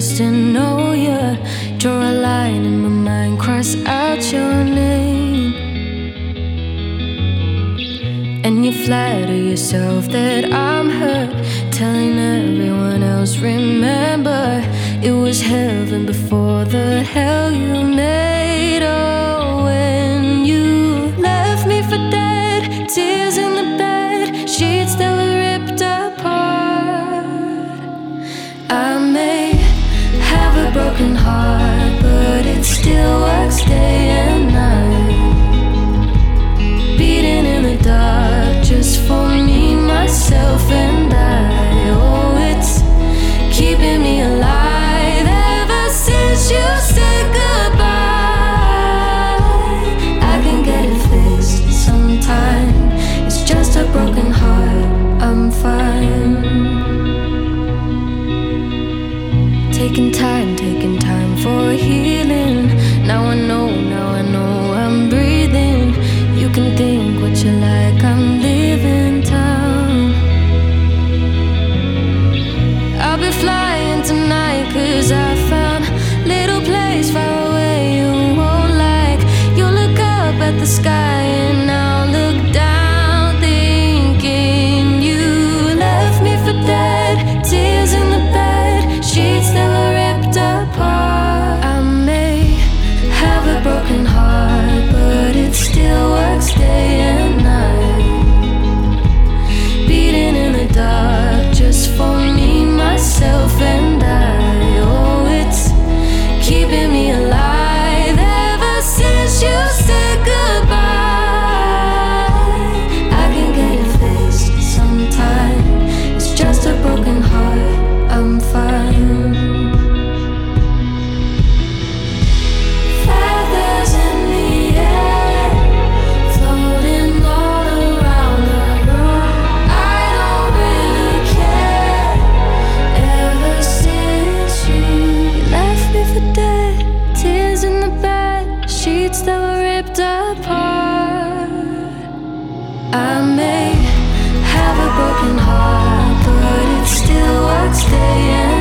used to know you. Draw a line in my mind, cross out your name. And you flatter yourself that I'm hurt, telling everyone else, remember, it was heaven before the hell you made. Oh, when you left me for dead, tears in the bed, sheets that were ripped apart. I may have a broken heart, but it still works day and night, beating in the dark just for me, myself and I. Oh, it's keeping me alive ever since you said goodbye. I can get it fixed sometime, it's just a broken heart, I'm fine. Taking time for healing. Now I know I'm breathing. You can think what you like, I'm leaving town. I'll be flying tonight, cause I found a little place far away you won't like. You'll look up at the sky and I'll look down, thinking you left me for dead. Tears in the bed, sheets that were ripped apart. I may have a broken heart, but it still works day and night, beating in the dark just for me, myself and I. Oh, it's keeping me alive ever since you said goodbye. I can get it fixed sometime, it's just a broken heart, I'm fine. Feathers in the air, floating all around the room. I don't really care. Ever since you left me for dead, tears in the bed, sheets that were ripped apart. I may have a broken heart, but it still works day and